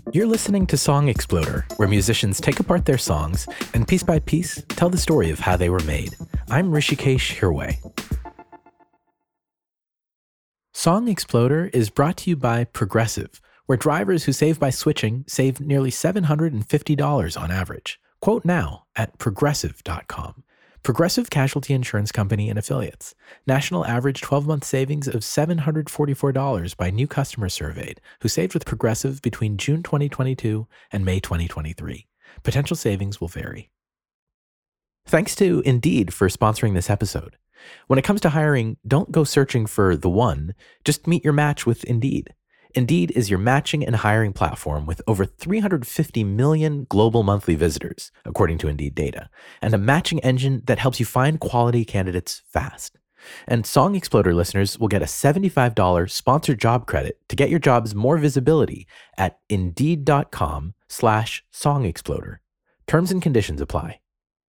You're listening to Song Exploder, where musicians take apart their songs and piece by piece tell the story of how they were made. I'm Rishikesh Hirway. Song Exploder is brought to you by Progressive, where drivers who save by switching save nearly $750 on average. Quote now at progressive.com. Progressive Casualty Insurance Company and Affiliates. National average 12-month savings of $744 by new customers surveyed who saved with Progressive between June 2022 and May 2023. Potential savings will vary. Thanks to Indeed for sponsoring this episode. When it comes to hiring, don't go searching for the one, just meet your match with Indeed. Indeed is your matching and hiring platform with over 350 million global monthly visitors, according to Indeed data, and a matching engine that helps you find quality candidates fast. And Song Exploder listeners will get a $75 sponsored job credit to get your jobs more visibility at Indeed.com/SongExploder. Terms and conditions apply.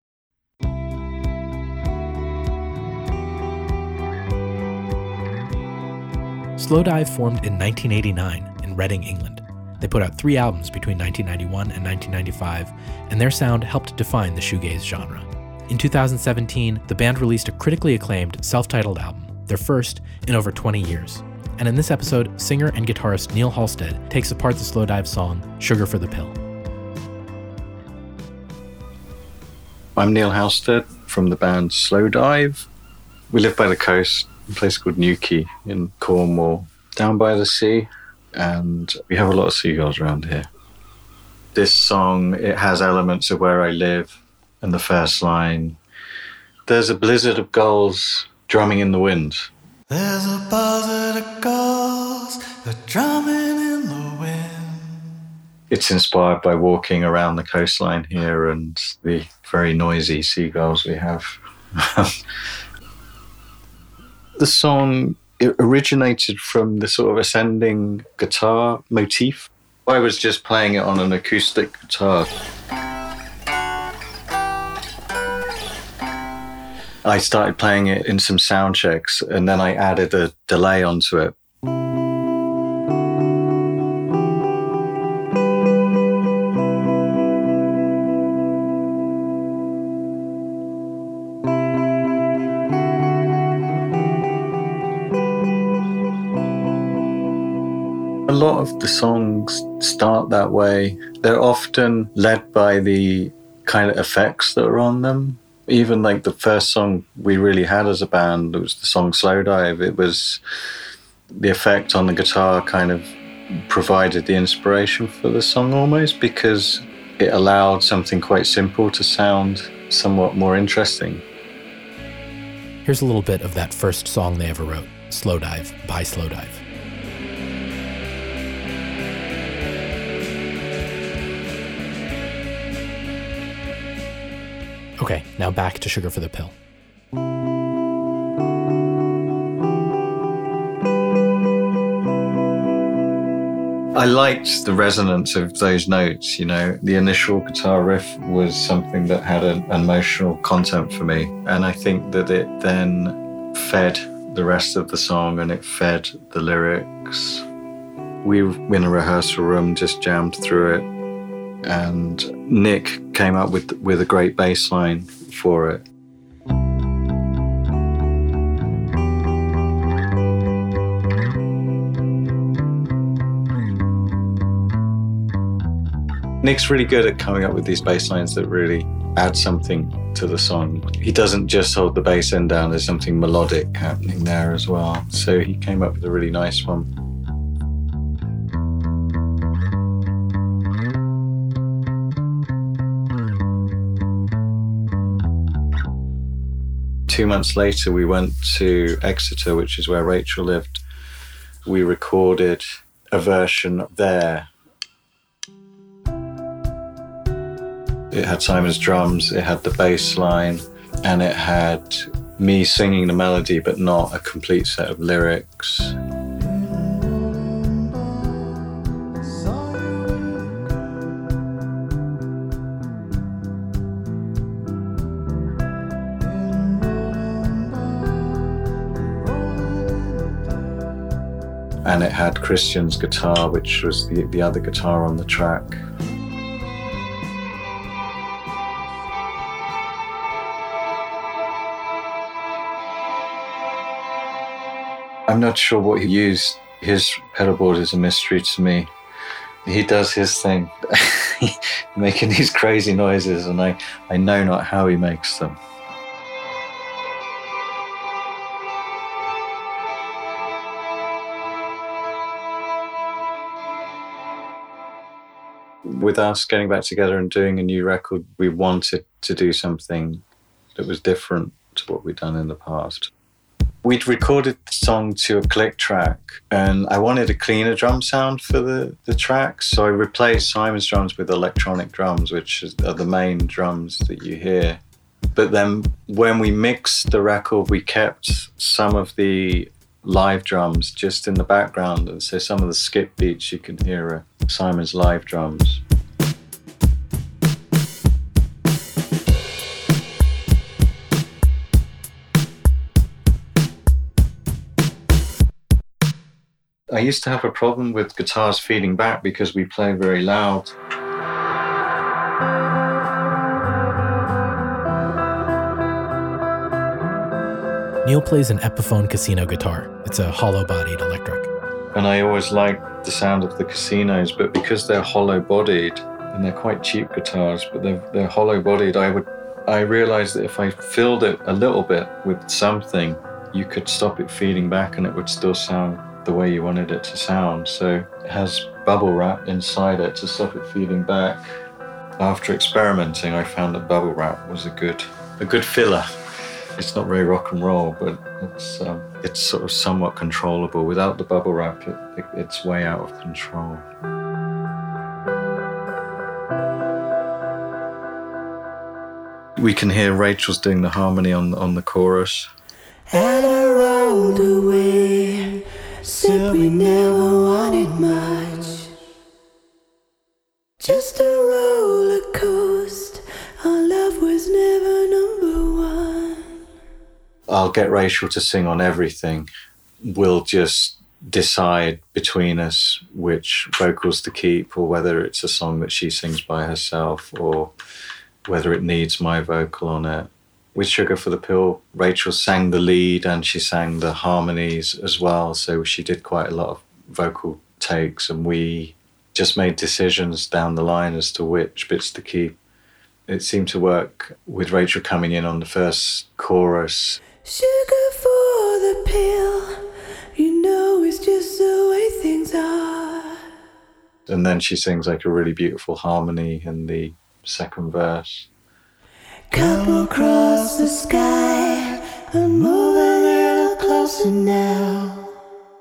Slowdive formed in 1989 in Reading, England. They put out 3 albums between 1991 and 1995, and their sound helped define the shoegaze genre. In 2017, the band released a critically acclaimed self-titled album, their first in over 20 years. And in this episode, singer and guitarist Neil Halstead takes apart the Slowdive song, Sugar for the Pill. I'm Neil Halstead from the band Slowdive. We live by the coast, a place called Newquay in Cornwall, down by the sea, and we have a lot of seagulls around here. This song, it has elements of where I live, and the first line, there's a blizzard of gulls drumming in the wind. There's a buzzard of gulls, they're drumming in the wind. It's inspired by walking around the coastline here and the very noisy seagulls we have. The song, it originated from the sort of ascending guitar motif. I was just playing it on an acoustic guitar. I started playing it in some sound checks, and then I added a delay onto it. A lot of the songs start that way. They're often led by the kind of effects that are on them. Even like the first song we really had as a band, it was the song Slowdive. It was the effect on the guitar kind of provided the inspiration for the song almost, because it allowed something quite simple to sound somewhat more interesting. Here's a little bit of that first song they ever wrote, Slowdive by Slowdive. Okay, now back to Sugar for the Pill. I liked the resonance of those notes, you know. The initial guitar riff was something that had an emotional content for me. And I think that it then fed the rest of the song and it fed the lyrics. We were in a rehearsal room, just jammed through it. And Nick came up with a great bass line for it. Nick's really good at coming up with these bass lines that really add something to the song. He doesn't just hold the bass end down, there's something melodic happening there as well. So he came up with a really nice one. 2 months later, we went to Exeter, which is where Rachel lived. We recorded a version there. It had Simon's drums, it had the bass line, and it had me singing the melody, but not a complete set of lyrics. and it had Christian's guitar, which was the other guitar on the track. I'm not sure what he used. His pedal board is a mystery to me. He does his thing, making these crazy noises, and I know not how he makes them. With us getting back together and doing a new record, we wanted to do something that was different to what we'd done in the past. We'd recorded the song to a click track, and I wanted a cleaner drum sound for the track, so I replaced Simon's drums with electronic drums, which are the main drums that you hear. But then when we mixed the record, we kept some of the live drums just in the background, and so some of the skip beats you can hear are Simon's live drums. I used to have a problem with guitars feeding back because we play very loud. Neil plays an Epiphone Casino guitar. It's a hollow-bodied electric. And I always liked the sound of the Casinos, but because they're hollow-bodied, and they're quite cheap guitars, but they're hollow-bodied, I realized that if I filled it a little bit with something, you could stop it feeding back and it would still sound the way you wanted it to sound. So it has bubble wrap inside it to stop it feeding back. After experimenting, I found that bubble wrap was a good filler. It's not very rock and roll, but it's sort of somewhat controllable. Without the bubble wrap, it's way out of control. We can hear Rachel's doing the harmony on the chorus. And I rolled away, said we never wanted much. Just a roller coaster, our love was never number one. I'll get Rachel to sing on everything. We'll just decide between us which vocals to keep, or whether it's a song that she sings by herself, or whether it needs my vocal on it. With Sugar for the Pill, Rachel sang the lead and she sang the harmonies as well, so she did quite a lot of vocal takes, and we just made decisions down the line as to which bits to keep. It seemed to work with Rachel coming in on the first chorus. Sugar for the pill, you know it's just the way things are. And then she sings like a really beautiful harmony in the second verse. Come across the sky and move a little closer now.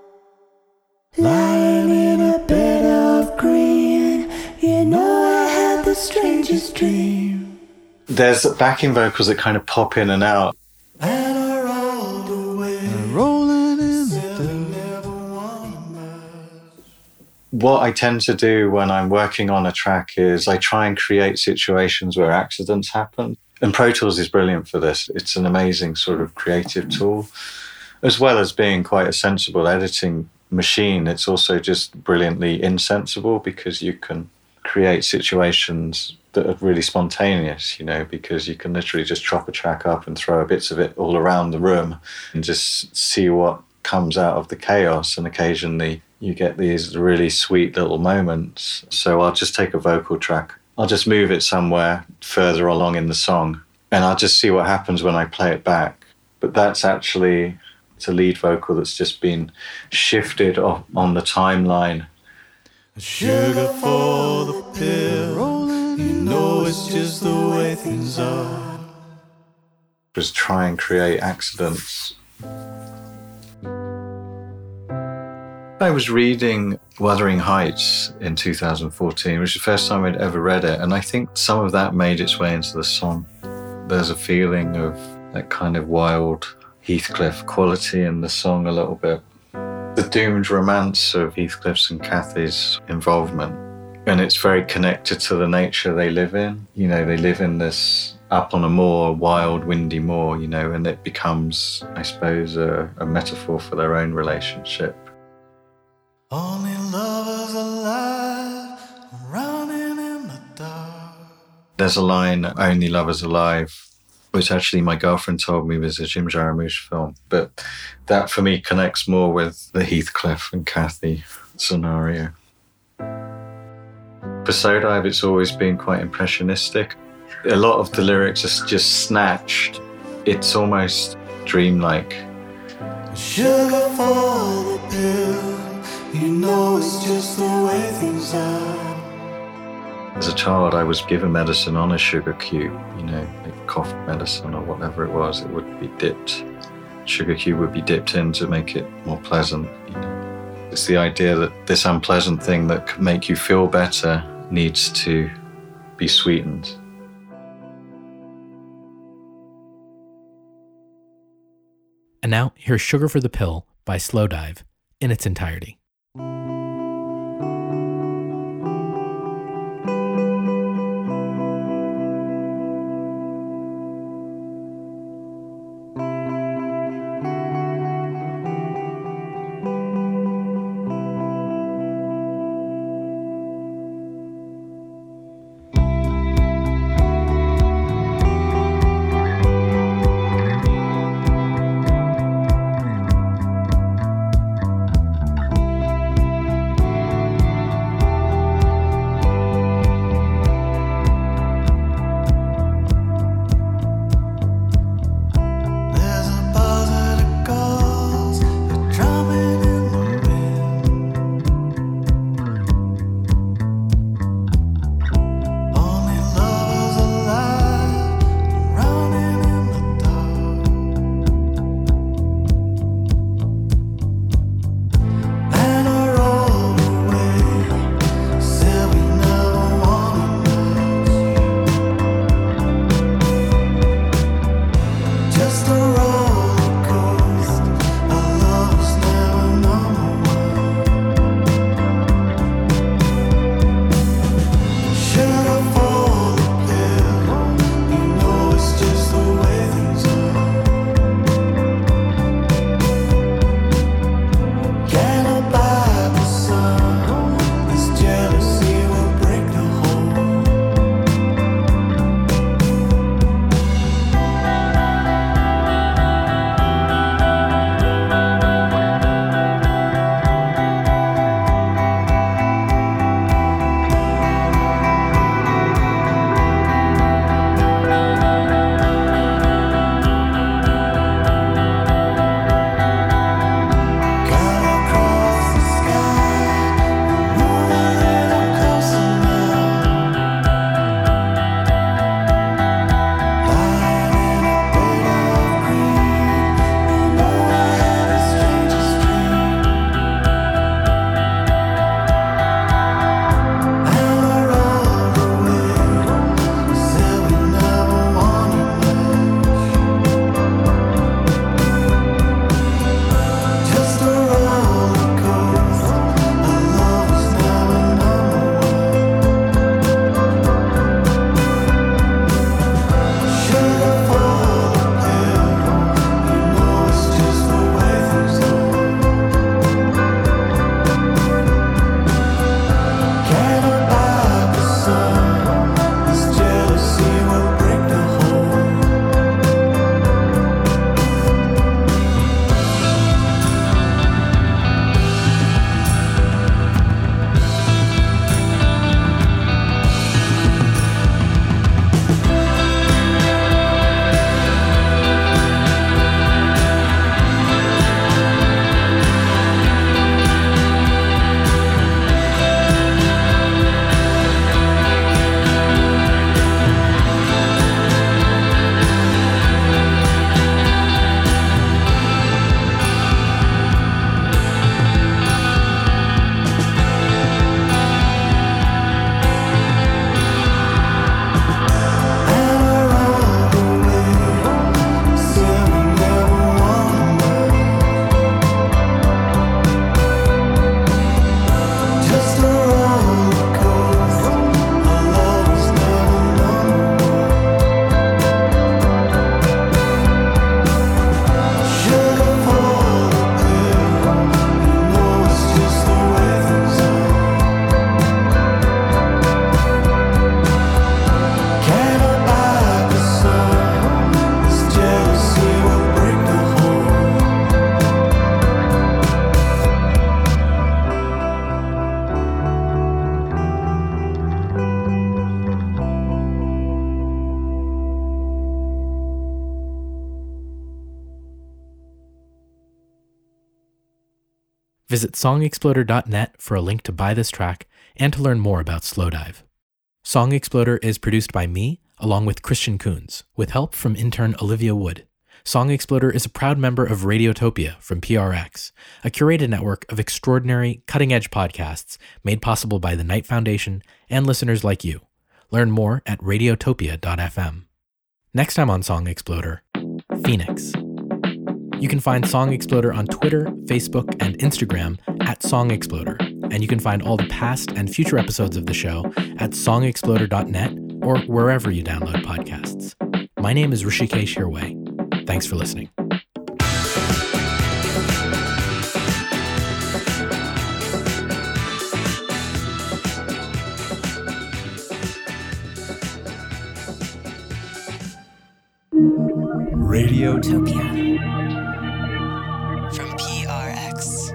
Lying in a bed of green, you know I had the strangest dream. There's backing vocals that kind of pop in and out. And I rolled away, rolling in the never wanted. What I tend to do when I'm working on a track is I try and create situations where accidents happen. And Pro Tools is brilliant for this. It's an amazing sort of creative tool. As well as being quite a sensible editing machine, it's also just brilliantly insensible, because you can create situations that are really spontaneous, because you can literally just chop a track up and throw bits of it all around the room and just see what comes out of the chaos. And occasionally you get these really sweet little moments. So I'll just take a vocal track, I'll just move it somewhere further along in the song, and I'll just see what happens when I play it back. But that's actually, it's a lead vocal that's just been shifted on the timeline. Sugar for the pill, you know it's just the way things are. Just try and create accidents. I was reading Wuthering Heights in 2014, which was the first time I'd ever read it, and I think some of that made its way into the song. There's a feeling of that kind of wild Heathcliff quality in the song a little bit. The doomed romance of Heathcliff's and Cathy's involvement, and it's very connected to the nature they live in. They live in this up on a moor, wild, windy moor, and it becomes, I suppose, a metaphor for their own relationship. Only lovers alive, running in the dark. There's a line, Only Lovers Alive, which actually my girlfriend told me was a Jim Jarmusch film. But that for me connects more with the Heathcliff and Kathy scenario. For Slowdive, it's always been quite impressionistic. A lot of the lyrics are just snatched. It's almost dreamlike. Sugar for the pill, you know it's just the way things are. As a child, I was given medicine on a sugar cube, like cough medicine or whatever it was. It would be dipped. Sugar cube would be dipped in to make it more pleasant. It's the idea that this unpleasant thing that could make you feel better needs to be sweetened. And now, here's Sugar for the Pill by Slowdive in its entirety. Visit songexploder.net for a link to buy this track and to learn more about Slowdive. Song Exploder is produced by me, along with Christian Coons, with help from intern Olivia Wood. Song Exploder is a proud member of Radiotopia from PRX, a curated network of extraordinary, cutting-edge podcasts made possible by the Knight Foundation and listeners like you. Learn more at radiotopia.fm. Next time on Song Exploder, Phoenix. You can find Song Exploder on Twitter, Facebook, and Instagram at Song Exploder, and you can find all the past and future episodes of the show at songexploder.net or wherever you download podcasts. My name is Rishikesh Hirway. Thanks for listening. Radiotopia. From PRX.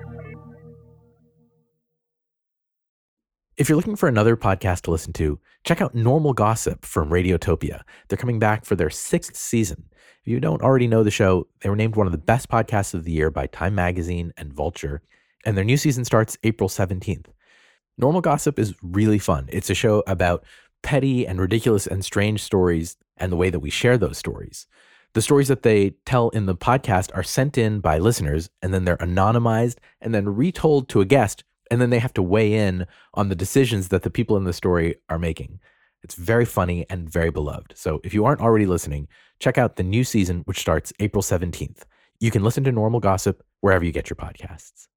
If you're looking for another podcast to listen to, check out Normal Gossip from Radiotopia. They're coming back for their 6th season. If you don't already know the show, they were named one of the best podcasts of the year by Time Magazine and Vulture, and their new season starts April 17th. Normal Gossip is really fun. It's a show about petty and ridiculous and strange stories and the way that we share those stories. The stories that they tell in the podcast are sent in by listeners, and then they're anonymized and then retold to a guest, and then they have to weigh in on the decisions that the people in the story are making. It's very funny and very beloved. So if you aren't already listening, check out the new season, which starts April 17th. You can listen to Normal Gossip wherever you get your podcasts.